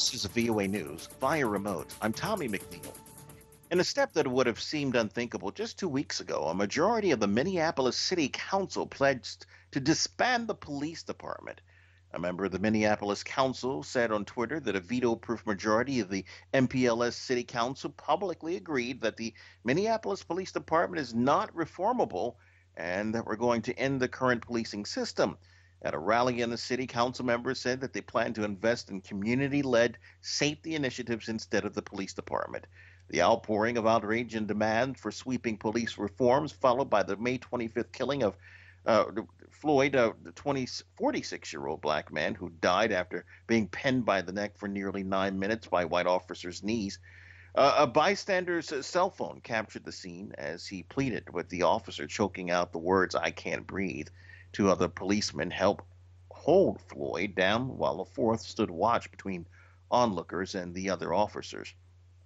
This is VOA News via remote. I'm Tommy McNeil. In a step that would have seemed unthinkable just 2 weeks ago, a majority of the Minneapolis City Council pledged to disband the police department. A member of the Minneapolis Council said on Twitter that a veto proof majority of the MPLS City Council publicly agreed that the Minneapolis Police Department is not reformable and that we're going to end the current policing system. At a rally in the city, council members said that they plan to invest in community-led safety initiatives instead of the police department. The outpouring of outrage and demand for sweeping police reforms, followed by the May 25th killing of Floyd, the 46-year-old black man who died after being pinned by the neck for nearly 9 minutes by white officers' knees. A bystander's cell phone captured the scene as he pleaded with the officer, choking out the words, "I can't breathe." Two other policemen helped hold Floyd down while a fourth stood watch between onlookers and the other officers.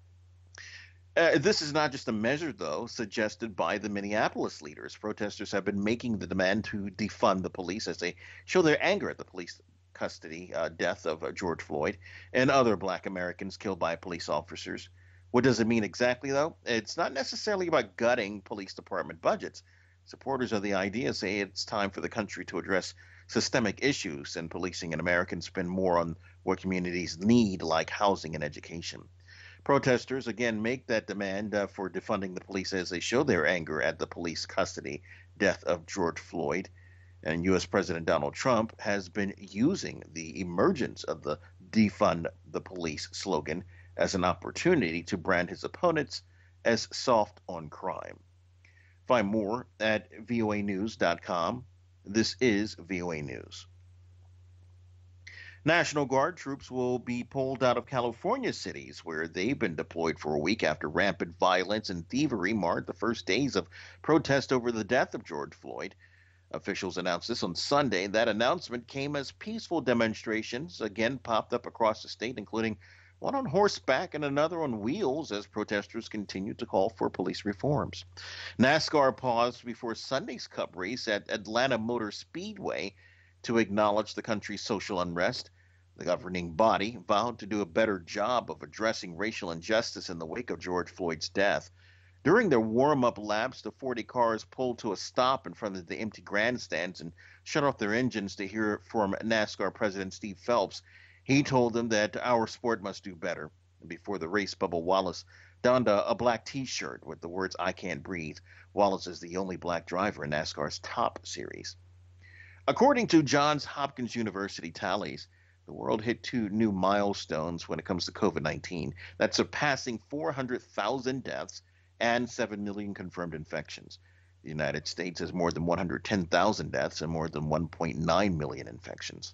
This is not just a measure, though, suggested by the Minneapolis leaders. Protesters have been making the demand to defund the police as they show their anger at the police custody death of George Floyd and other black Americans killed by police officers. What does it mean exactly, though? It's not necessarily about gutting police department budgets. Supporters of the idea say it's time for the country to address systemic issues in policing and Americans spend more on what communities need, like housing and education. Protesters again make that demand for defunding the police as they show their anger at the police custody death of George Floyd. And U.S. President Donald Trump has been using the emergence of the defund the police slogan as an opportunity to brand his opponents as soft on crime. Find more at voanews.com. This is VOA News. National Guard troops will be pulled out of California cities where they've been deployed for a week after rampant violence and thievery marred the first days of protest over the death of George Floyd. Officials announced this on Sunday. That announcement came as peaceful demonstrations again popped up across the state, including one on horseback and another on wheels as protesters continued to call for police reforms. NASCAR paused before Sunday's Cup race at Atlanta Motor Speedway to acknowledge the country's social unrest. The governing body vowed to do a better job of addressing racial injustice in the wake of George Floyd's death. During their warm-up laps, the 40 cars pulled to a stop in front of the empty grandstands and shut off their engines to hear from NASCAR President Steve Phelps. He told them that our sport must do better. And before the race, Bubba Wallace donned a black T-shirt with the words, "I can't breathe." Wallace is the only black driver in NASCAR's top series. According to Johns Hopkins University tallies, the world hit two new milestones when it comes to COVID-19. That's surpassing 400,000 deaths and 7 million confirmed infections. The United States has more than 110,000 deaths and more than 1.9 million infections.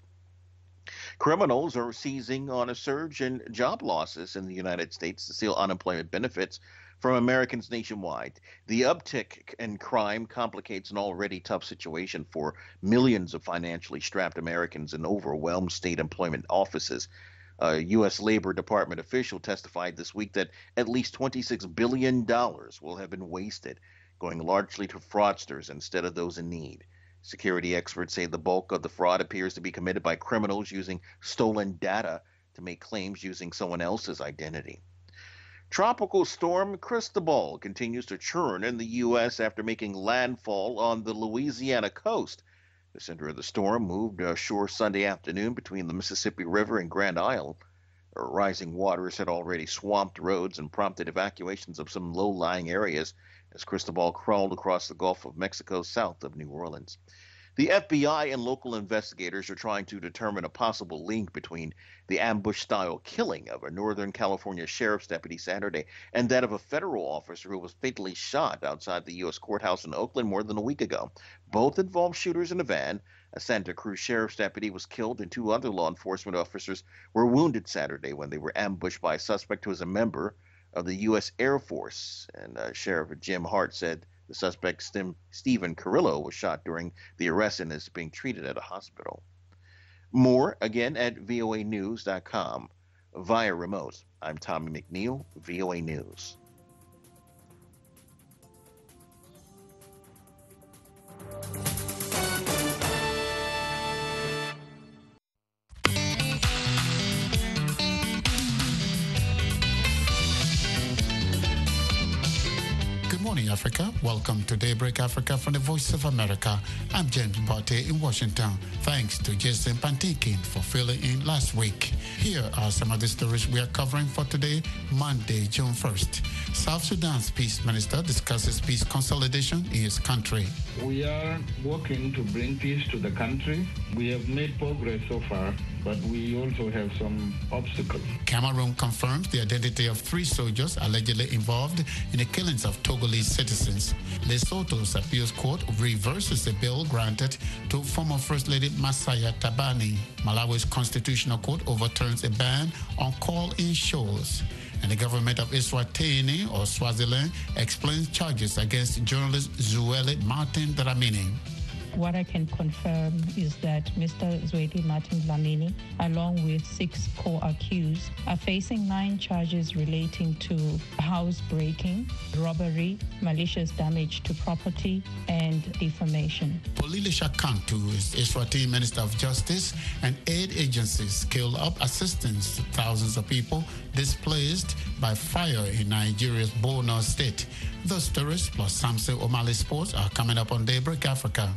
Criminals are seizing on a surge in job losses in the United States to steal unemployment benefits from Americans nationwide. The uptick in crime complicates an already tough situation for millions of financially strapped Americans in overwhelmed state employment offices. A U.S. Labor Department official testified this week that at least $26 billion will have been wasted, going largely to fraudsters instead of those in need. Security experts say the bulk of the fraud appears to be committed by criminals using stolen data to make claims using someone else's identity. Tropical storm Cristobal continues to churn in the U.S. after making landfall on the Louisiana coast. The center of the storm moved ashore Sunday afternoon between the Mississippi River and Grand Isle. Rising waters had already swamped roads and prompted evacuations of some low-lying areas as Cristobal crawled across the Gulf of Mexico south of New Orleans. The FBI and local investigators are trying to determine a possible link between the ambush-style killing of a Northern California sheriff's deputy Saturday and that of a federal officer who was fatally shot outside the U.S. courthouse in Oakland more than a week ago. Both involved shooters in a van. A Santa Cruz sheriff's deputy was killed and two other law enforcement officers were wounded Saturday when they were ambushed by a suspect who was a member of the U.S. Air Force. And Sheriff Jim Hart said the suspect, Stephen Carrillo, was shot during the arrest and is being treated at a hospital. More, again, at voanews.com. Via remote, I'm Tommy McNeil, VOA News. Africa. Welcome to Daybreak Africa from the Voice of America. I'm James Barté in Washington. Thanks to Jason Pantinkin for filling in last week. Here are some of the stories we are covering for today, Monday, June 1st. South Sudan's peace minister discusses peace consolidation in his country. We are working to bring peace to the country. We have made progress so far, but we also have some obstacles. Cameroon confirms the identity of 3 soldiers allegedly involved in the killings of Togolese citizens. Lesotho's appeals court reverses a bill granted to former First Lady Masaya Tabani. Malawi's constitutional court overturns a ban on call-in shows. And the government of Eswatini, or Swaziland, explains charges against journalist Zweli Martin Dlamini. What I can confirm is that Mr. Zweli Martin Dlamini, along with 6 co-accused, are facing 9 charges relating to housebreaking, robbery, malicious damage to property, and defamation. Polilisha Kantu is Eswatini Minister of Justice, and aid agencies scale up assistance to thousands of people displaced by fire in Nigeria's Borno state. Those stories plus Samson O'Malley Sports are coming up on Daybreak Africa.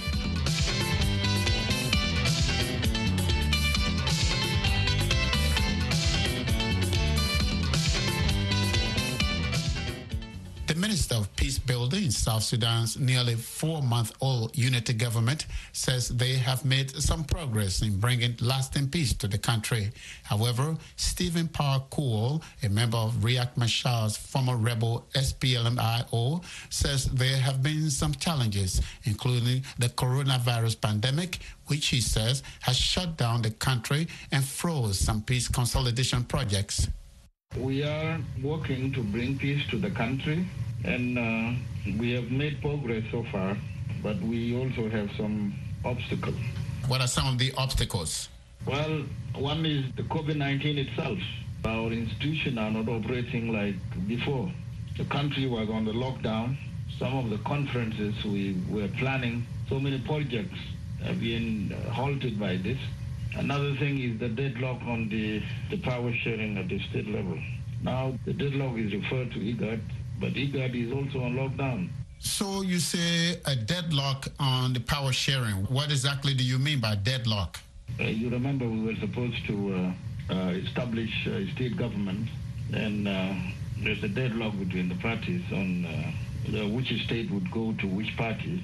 The Minister of Peace Building in South Sudan's nearly 4-month-old unity government says they have made some progress in bringing lasting peace to the country. However, Stephen Parkour, a member of Riek Machar's former rebel SPLM-IO, says there have been some challenges, including the coronavirus pandemic, which he says has shut down the country and froze some peace consolidation projects. We are working to bring peace to the country, and we have made progress so far, but we also have some obstacles. What are some of the obstacles? Well, one is the COVID-19 itself. Our institutions are not operating like before. The country was on the lockdown. Some of the conferences we were planning, so many projects have been halted by this. Another thing is the deadlock on the power sharing at the state level. Now, the deadlock is referred to IGAD, but IGAD is also on lockdown. So you say a deadlock on the power sharing. What exactly do you mean by deadlock? You remember we were supposed to establish a state government, and there's a deadlock between the parties on which state would go to which party,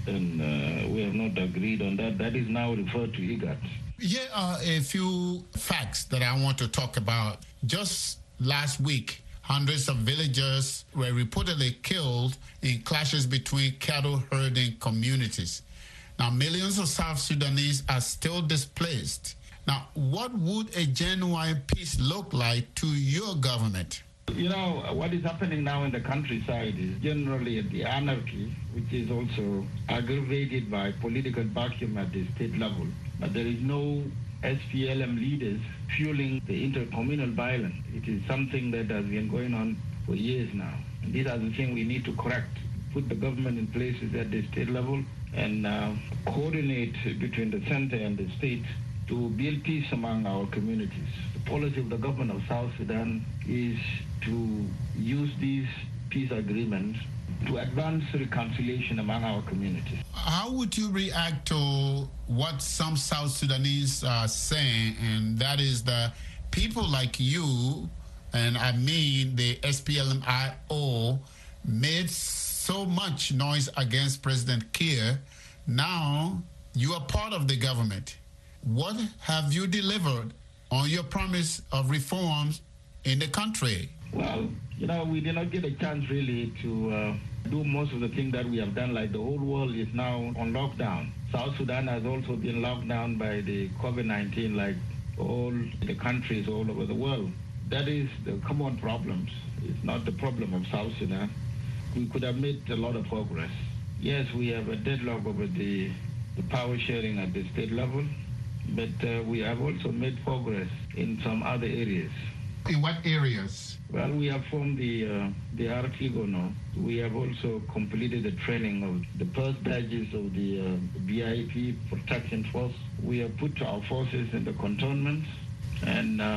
and we have not agreed on that. That is now referred to IGAD. Here are a few facts that I want to talk about. Just last week, hundreds of villagers were reportedly killed in clashes between cattle herding communities. Now, millions of South Sudanese are still displaced. Now, what would a genuine peace look like to your government? You know, what is happening now in the countryside is generally the anarchy, which is also aggravated by political vacuum at the state level. But there is no SPLM leaders fueling the intercommunal violence. It is something that has been going on for years now. And these are the things we need to correct. Put the government in places at the state level and coordinate between the center and the state to build peace among our communities. The policy of the government of South Sudan is to use these peace agreements to advance reconciliation among our communities. How would you react to what some South Sudanese are saying, and that is that people like you, and I mean the SPLM-IO, made so much noise against President Kiir. Now you are part of the government. What have you delivered on your promise of reforms in the country? Well, you know, we did not get a chance really to do most of the things that we have done. Like the whole world is now on lockdown. South Sudan has also been locked down by the COVID-19, like all the countries all over the world. That is the common problems. It's not the problem of South Sudan. We could have made a lot of progress. Yes, we have a deadlock over the power sharing at the state level, but we have also made progress in some other areas. In what areas? Well, we have formed the Artigono. We have also completed the training of the first batches of the BIP protection force. We have put our forces in the cantonments, and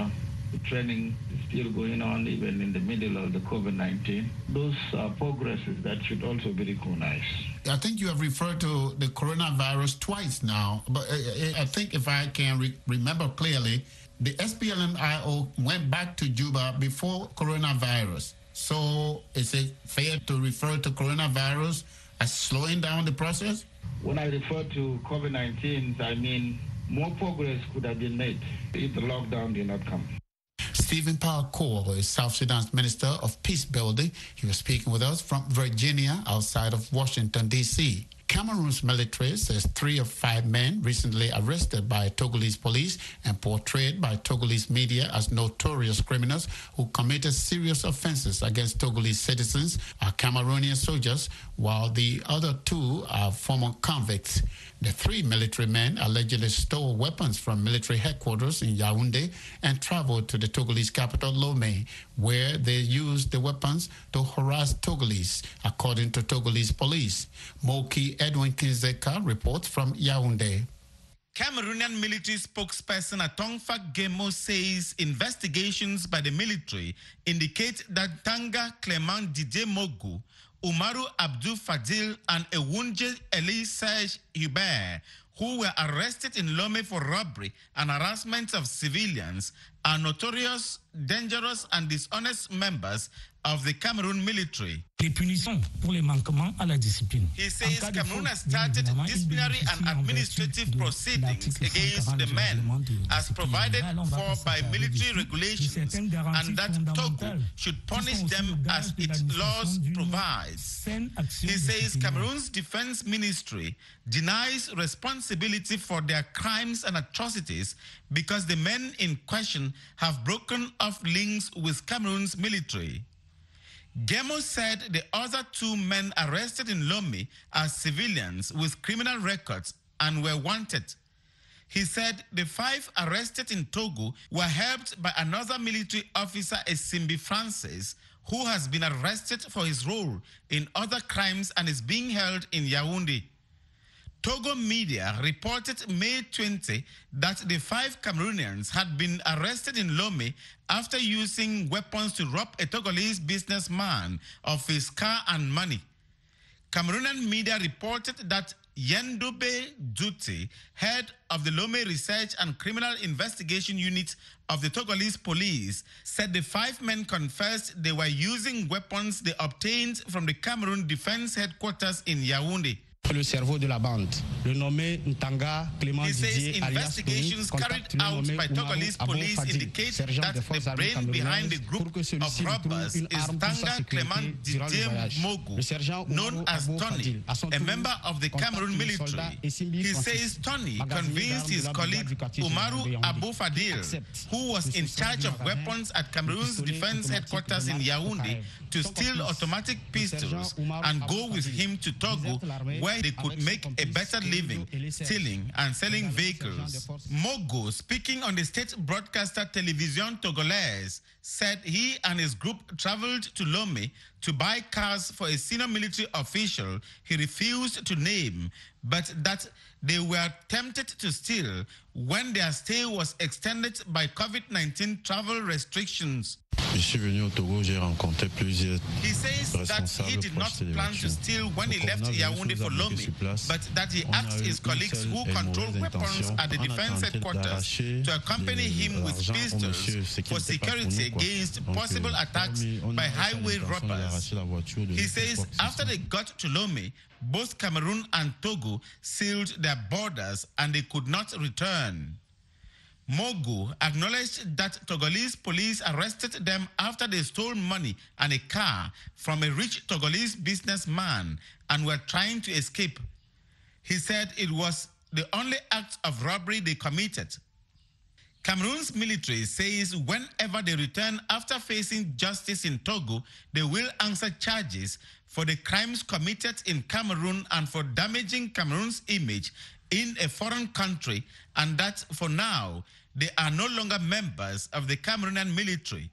The training is still going on even in the middle of the COVID-19. Those are progresses that should also be recognized. I think you have referred to the coronavirus twice now, but I think if I can remember clearly, the SPLM-IO went back to Juba before coronavirus. So is it fair to refer to coronavirus as slowing down the process? When I refer to COVID-19, I mean more progress could have been made if the lockdown did not come. Stephen Power-Cole is South Sudan's Minister of Peace Building. He was speaking with us from Virginia, outside of Washington, D.C. Cameroon's military says 3 of 5 men recently arrested by Togolese police and portrayed by Togolese media as notorious criminals who committed serious offenses against Togolese citizens are Cameroonian soldiers, while the other 2 are former convicts. The 3 military men allegedly stole weapons from military headquarters in Yaoundé and traveled to the Togolese capital, Lomé, where they used the weapons to harass Togolese, according to Togolese police. Moki Edwin Kinzeka reports from Yaoundé. Cameroonian military spokesperson Atongfa Gemo says investigations by the military indicate that Tanga Clement Didier Mogu, Umaru Abdul Fadil, and Ewunje Eli Serge Hubert, who were arrested in Lomé for robbery and harassment of civilians, are notorious, dangerous, and dishonest members of the Cameroon military. Les punitions pour les manquements à la discipline. He says Cameroon has started disciplinary and administrative proceedings against the men as provided for by military regulations, and that Togo should punish them as its laws provides. He says Cameroon's defense ministry denies responsibility for their crimes and atrocities because the men in question have broken off links with Cameroon's military. Gemo said the other 2 men arrested in Lomé are civilians with criminal records and were wanted. He said the 5 arrested in Togo were helped by another military officer, Esimbi Francis, who has been arrested for his role in other crimes and is being held in Yaoundé. Togo media reported May 20 that the 5 Cameroonians had been arrested in Lomé after using weapons to rob a Togolese businessman of his car and money. Cameroonian media reported that Yendube Duti, head of the Lomé Research and Criminal Investigation Unit of the Togolese police, said the 5 men confessed they were using weapons they obtained from the Cameroon Defense Headquarters in Yaoundé. Le cerveau de la bande, le nommé Ntanga Clément Didier, alias investigations carried out by Togolese police indicate that the brain behind the group of robbers is Tanga Clément Didier Mogu, known as Tony, a member of the Cameroon military. He says Tony convinced his colleague Umaru Abu Fadil, who was in charge of weapons at Cameroon's defense headquarters in Yaoundé, to steal automatic pistols and go with him to Togo, where they could make a better living stealing and selling vehicles. Mogo, speaking on the state broadcaster Télévision Togolaise, said he and his group traveled to Lomé to buy cars for a senior military official he refused to name, but that they were tempted to steal when their stay was extended by COVID-19 travel restrictions. Je suis venu au Togo, j'ai rencontré plusieurs He says that he did not plan to steal when he left Yaoundé for Lomé, but that he asked his colleagues who control weapons at the defense headquarters to accompany him with pistols for security against possible attacks by highway robbers. He says after they got to Lomé, both Cameroon and Togo sealed their borders and they could not return. Mogu acknowledged that Togolese police arrested them after they stole money and a car from a rich Togolese businessman and were trying to escape. He said it was the only act of robbery they committed. Cameroon's military says whenever they return after facing justice in Togo, they will answer charges for the crimes committed in Cameroon and for damaging Cameroon's image in a foreign country, and that for now, they are no longer members of the Cameroonian military.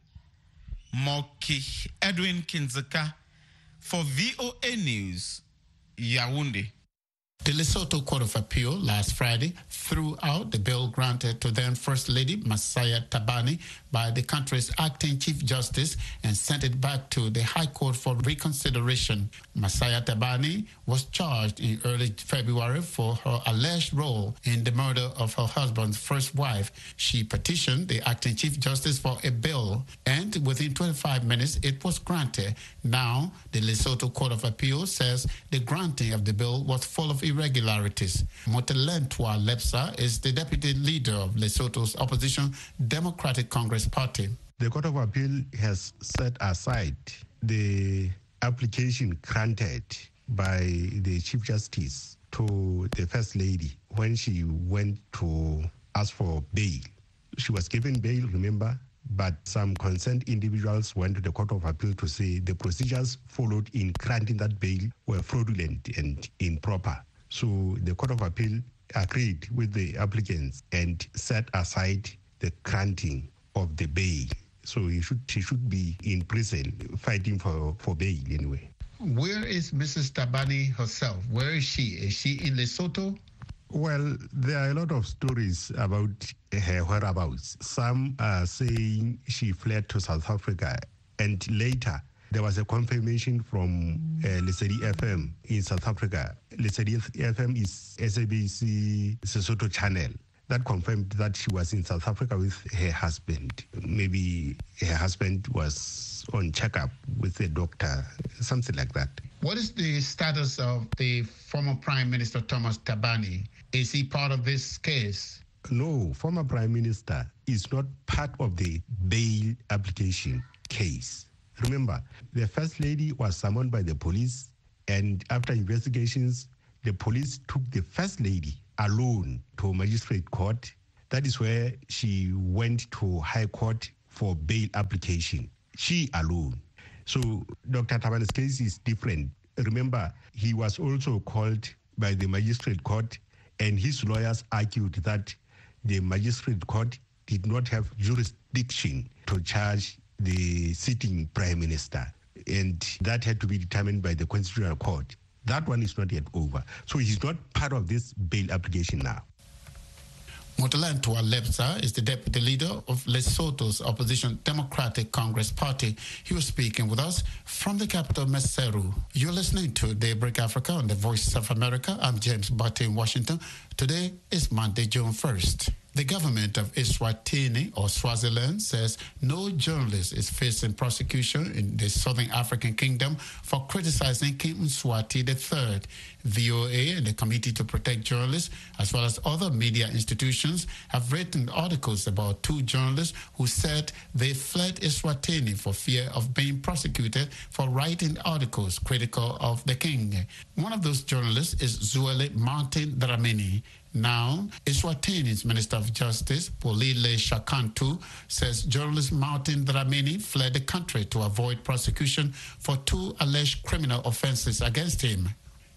Moki Edwin Kinzeka for VOA News, Yaoundé. The Lesotho Court of Appeal last Friday threw out the bill granted to then First Lady Masaia Thabane by the country's acting Chief Justice and sent it back to the High Court for reconsideration. Masaia Thabane was charged in early February for her alleged role in the murder of her husband's first wife. She petitioned the acting Chief Justice for a bill, and within 25 minutes it was granted. Now, the Lesotho Court of Appeal says the granting of the bill was full of irregularities. Motelentwa Lepsa is the deputy leader of Lesotho's opposition Democratic Congress Party. The Court of Appeal has set aside the application granted by the Chief Justice to the First Lady when she went to ask for bail. She was given bail, remember, but some concerned individuals went to the Court of Appeal to say the procedures followed in granting that bail were fraudulent and improper. So the Court of Appeal agreed with the applicants and set aside the granting of the bail. So she should be in prison fighting for bail anyway. Where is Mrs. Thabane herself? Where is she? Is she in Lesotho? Well, there are a lot of stories about her whereabouts. Some are saying she fled to South Africa, and later there was a confirmation from Lesedi FM in South Africa. Lesedi FM is SABC Sesotho channel. That confirmed that she was in South Africa with her husband. Maybe her husband was on checkup with a doctor, something like that. What is the status of the former Prime Minister Thomas Thabane? Is he part of this case? No, former Prime Minister is not part of the bail application case. Remember, the First Lady was summoned by the police, and after investigations, the police took the First Lady alone to magistrate court. That is where she went to High Court for bail application. She alone. So Dr. Thabane's case is different. Remember, he was also called by the magistrate court, and his lawyers argued that the magistrate court did not have jurisdiction to charge the sitting prime minister, and that had to be determined by the Constitutional Court. That one is not yet over. So he's not part of this bail application now. Motelentwa Lepsa is the deputy leader of Lesotho's opposition Democratic Congress Party. He was speaking with us from the capital, Maseru. You're listening to Daybreak Africa on the Voice of America. I'm James Butte in Washington. Today is Monday, June 1st. The government of Eswatini, or Swaziland, says no journalist is facing prosecution in the Southern African Kingdom for criticizing King Mswati III. VOA and the Committee to Protect Journalists, as well as other media institutions, have written articles about two journalists who said they fled Eswatini for fear of being prosecuted for writing articles critical of the king. One of those journalists is Zweli Martin Dlamini. Now, Eswatini's Minister of Justice, Polile Shakantu, says journalist Martin Dlamini fled the country to avoid prosecution for two alleged criminal offenses against him.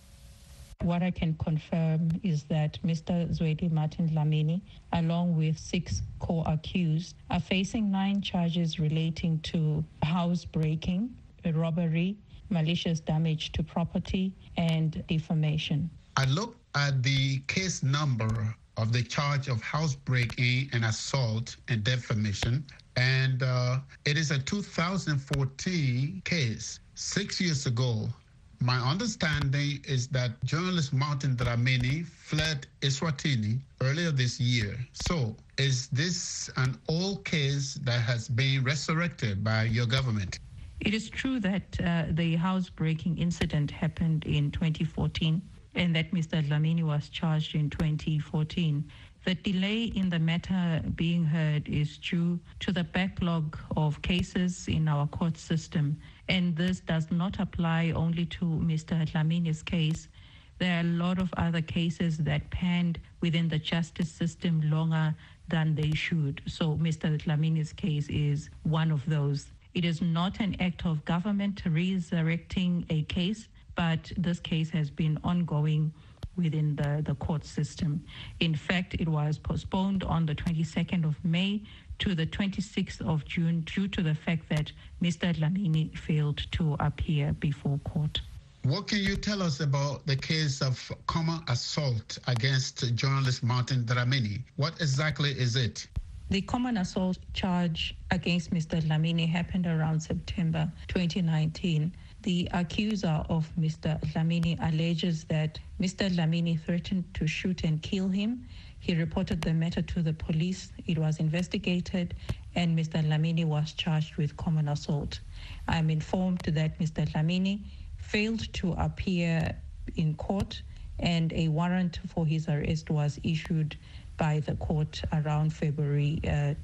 What I can confirm is that Mr. Zweli Martin Dlamini, along with 6 co-accused, are facing 9 charges relating to housebreaking, robbery, malicious damage to property, and defamation. I looked at the case number of the charge of housebreaking and assault and defamation, and it is a 2014 case, 6 years ago. My understanding is that journalist Martin Dlamini fled Eswatini earlier this year. So is this an old case that has been resurrected by your government? It is true that the housebreaking incident happened in 2014 and that Mr. Dlamini was charged in 2014. The delay in the matter being heard is due to the backlog of cases in our court system, and this does not apply only to Mr. Dlamini's case. There are a lot of other cases that panned within the justice system longer than they should. So Mr. Dlamini's case is one of those. It is not an act of government resurrecting a case, but this case has been ongoing within the court system. In fact, it was postponed on the 22nd of May to the 26th of June due to the fact that Mr. Dlamini failed to appear before court. What can you tell us about the case of common assault against journalist Martin Dlamini? What exactly is it? The common assault charge against Mr. Dlamini happened around September 2019. The accuser of Mr. Dlamini alleges that Mr. Dlamini threatened to shoot and kill him. He reported the matter to the police. It was investigated, and Mr. Dlamini was charged with common assault. I am informed that Mr. Dlamini failed to appear in court, and a warrant for his arrest was issued by the court around February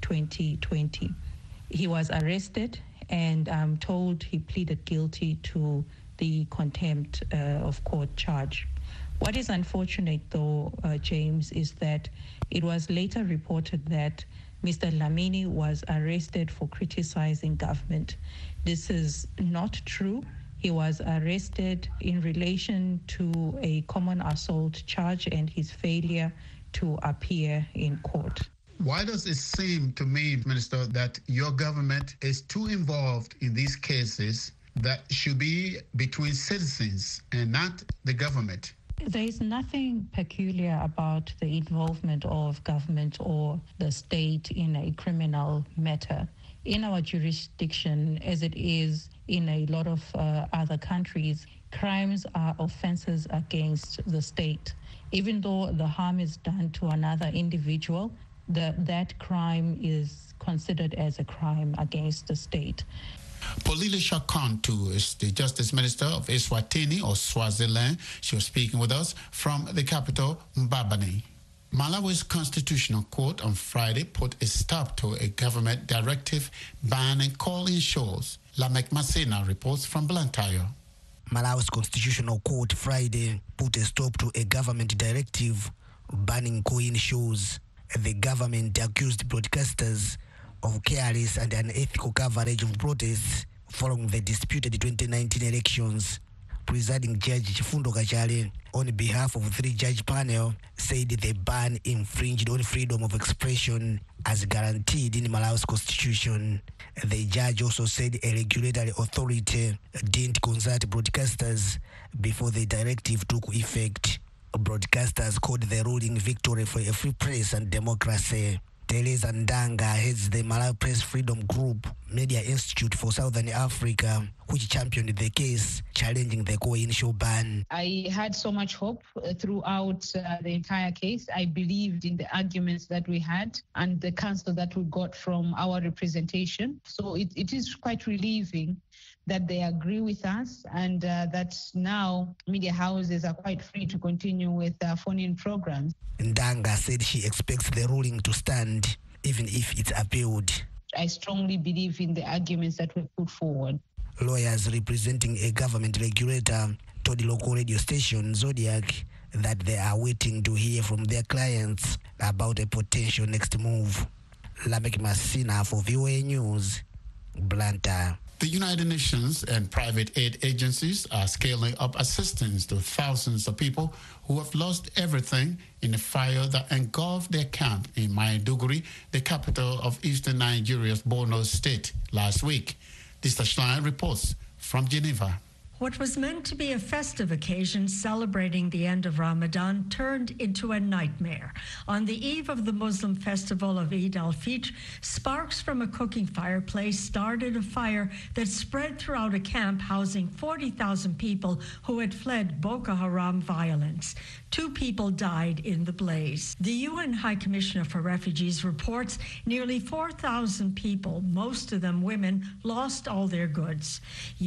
2020. He was arrested, and I'm told he pleaded guilty to the contempt of court charge. What is unfortunate, though, James, is that it was later reported that Mr. Dlamini was arrested for criticizing government. This is not true. He was arrested in relation to a common assault charge and his failure to appear in court. Why does it seem to me, Minister, that your government is too involved in these cases that should be between citizens and not the government? There is nothing peculiar about the involvement of government or the state in a criminal matter. In our jurisdiction, as it is in a lot of other countries, crimes are offenses against the state. Even though the harm is done to another individual, that crime is considered as a crime against the state. Polile Shakantu is the Justice Minister of Eswatini or Swaziland. She was speaking with us from the capital, Mbabane. Malawi's Constitutional Court on Friday put a stop to a government directive banning call-in shows. Lamek Masina reports from Blantyre. Malawi's Constitutional Court Friday put a stop to a government directive banning call-in shows. The government accused broadcasters of careless and unethical coverage of protests following the disputed 2019 elections. Presiding Judge Chifundo Kachale, on behalf of 3-judge panel, said the ban infringed on freedom of expression as guaranteed in Malawi's constitution. The judge also said a regulatory authority didn't consult broadcasters before the directive took effect. Broadcasters called the ruling victory for a free press and democracy. Teresa Ndanga heads the Malawi Press Freedom Group Media Institute for Southern Africa, which championed the case challenging the call-in show ban. I had so much hope throughout the entire case. I believed in the arguments that we had and the counsel that we got from our representation. So it is quite relieving that they agree with us and that now media houses are quite free to continue with phone-in programs. Ndanga said she expects the ruling to stand even if it's appealed. I strongly believe in the arguments that were put forward. Lawyers representing a government regulator told the local radio station Zodiac that they are waiting to hear from their clients about a potential next move. Lamek Masina for VOA News, Blantyre. The United Nations and private aid agencies are scaling up assistance to thousands of people who have lost everything in a fire that engulfed their camp in Maiduguri, the capital of eastern Nigeria's Borno state, last week. Lisa Schlein reports from Geneva. What was meant to be a festive occasion celebrating the end of Ramadan turned into a nightmare. On the eve of the Muslim festival of Eid al-Fitr, sparks from a cooking fireplace started a fire that spread throughout a camp housing 40,000 people who had fled Boko Haram violence. 2 people died in the blaze. The UN High Commissioner for Refugees reports nearly 4,000 people, most of them women, lost all their goods.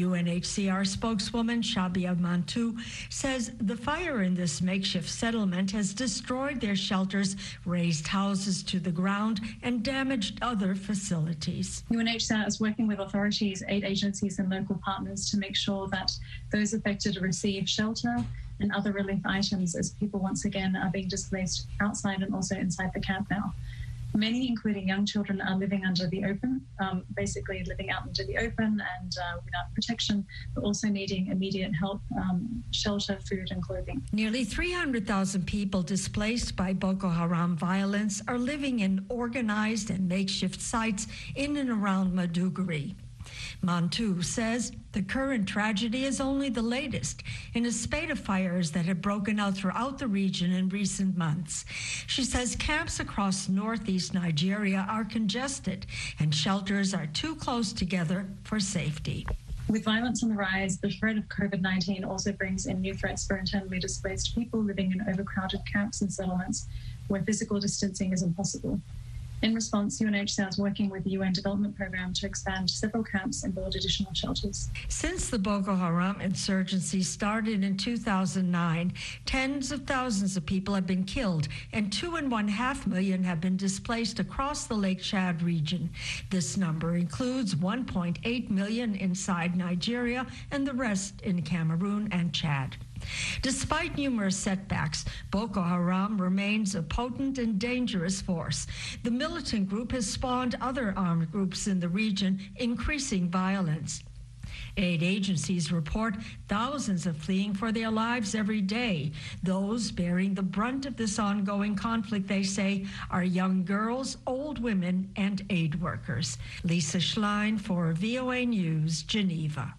UNHCR spokeswoman Shabia Mantu says the fire in this makeshift settlement has destroyed their shelters, razed houses to the ground, and damaged other facilities. UNHCR is working with authorities, aid agencies, and local partners to make sure that those affected receive shelter and other relief items as people once again are being displaced outside and also inside the camp now. Many, including young children, are living under the open, basically living out into the open and without protection, but also needing immediate help, shelter, food and clothing. Nearly 300,000 people displaced by Boko Haram violence are living in organized and makeshift sites in and around Maiduguri. Mantu says the current tragedy is only the latest in a spate of fires that have broken out throughout the region in recent months. She says camps across northeast Nigeria are congested and shelters are too close together for safety. With violence on the rise, the threat of COVID-19 also brings in new threats for internally displaced people living in overcrowded camps and settlements where physical distancing is impossible. In response, UNHCR is working with the UN Development Programme to expand several camps and build additional shelters. Since the Boko Haram insurgency started in 2009, tens of thousands of people have been killed and 2.5 million have been displaced across the Lake Chad region. This number includes 1.8 million inside Nigeria and the rest in Cameroon and Chad. Despite numerous setbacks, Boko Haram remains a potent and dangerous force. The militant group has spawned other armed groups in the region, increasing violence. Aid agencies report thousands are fleeing for their lives every day. Those bearing the brunt of this ongoing conflict, they say, are young girls, old women, and aid workers. Lisa Schlein for VOA News, Geneva.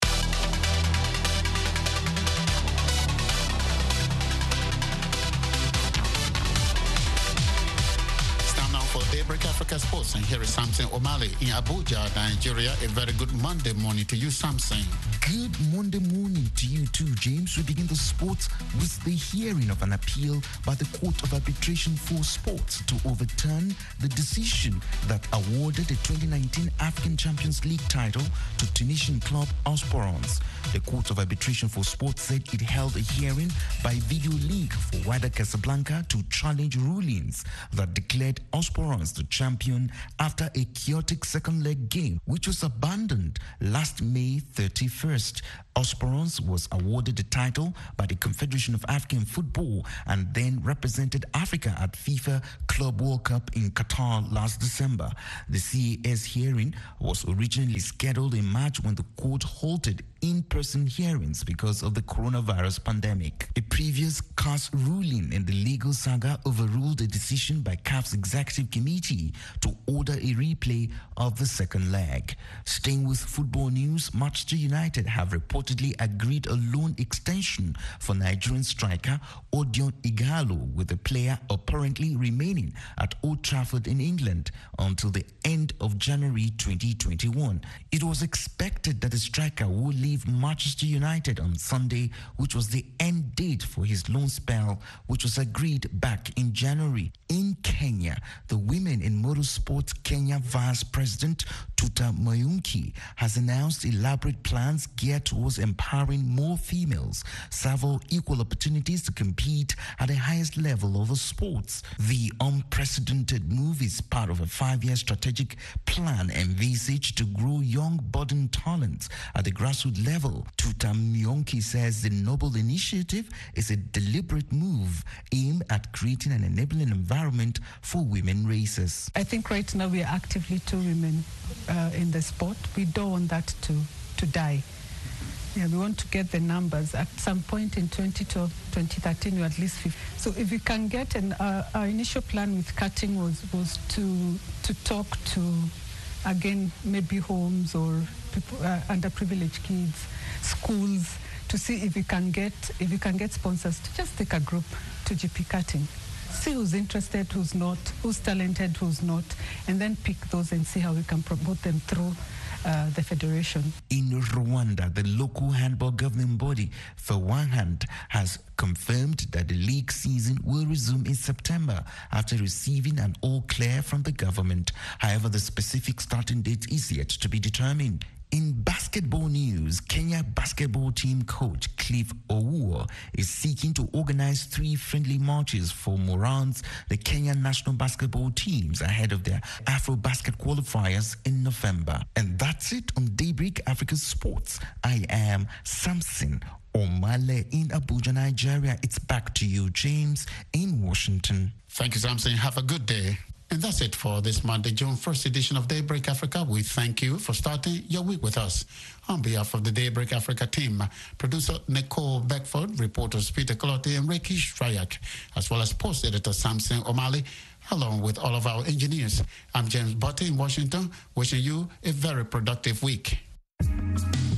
Daybreak Africa Sports, and here is Samson Omale in Abuja, Nigeria. A very good Monday morning to you, Samson. Good Monday morning to you too, James. We begin the sports with the hearing of an appeal by the Court of Arbitration for Sports to overturn the decision that awarded the 2019 African Champions League title to Tunisian club Osporans. The Court of Arbitration for Sports said it held a hearing by video link for Wydad Casablanca to challenge rulings that declared Osporans the champion after a chaotic second leg game, which was abandoned last May 31st. Osporans was awarded the title by the Confederation of African Football and then represented Africa at FIFA Club World Cup in Qatar last December. The CAS hearing was originally scheduled in March when the court halted in-person hearings because of the coronavirus pandemic. A previous CAS ruling in the legal saga overruled a decision by CAF's executive committee to order a replay of the second leg. Staying with football news, Manchester United have reportedly agreed a loan extension for Nigerian striker Odion Ighalo, with the player apparently remaining at Old Trafford in England until the end of January 2021. It was expected that the striker would leave Manchester United on Sunday, which was the end date for his loan spell, which was agreed back in January. In Kenya, the Women in Motorsport Kenya Vice President Tuta Mayunki has announced elaborate plans geared towards empowering more females, several equal opportunities to compete at the highest level of the sports. The unprecedented move is part of a 5-year strategic plan envisaged to grow young budding talents at the grassroots level. Tuta Mayunki says the noble initiative is a deliberate move aimed at creating an enabling environment for women racers. I think right now we are actively 2 women in the sport. We don't want that to die. Yeah, we want to get the numbers. At some point in 2012, 2013, we were at least 50. So if we can get, our initial plan with cutting was to talk to, again, maybe homes or people, underprivileged kids, schools, to see if we can get sponsors to just take a group to GP cutting. See who's interested, who's not, who's talented, who's not, and then pick those and see how we can promote them through the federation. In Rwanda, the local handball governing body, for one hand, has confirmed that the league season will resume in September after receiving an all clear from the government. However, the specific starting date is yet to be determined. In basketball news, Kenya basketball team coach Cliff Owuor is seeking to organize 3 friendly matches for Morans, the Kenyan national basketball teams, ahead of their Afro-Basket qualifiers in November. And that's it on Daybreak Africa Sports. I am Samson Omale in Abuja, Nigeria. It's back to you, James, in Washington. Thank you, Samson. Have a good day. And that's it for this Monday, June 1st edition of Daybreak Africa. We thank you for starting your week with us. On behalf of the Daybreak Africa team, producer Nicole Beckford, reporters Peter Clotte and Ricky Strayak, as well as post editor Samson O'Malley, along with all of our engineers. I'm James Botte in Washington, wishing you a very productive week.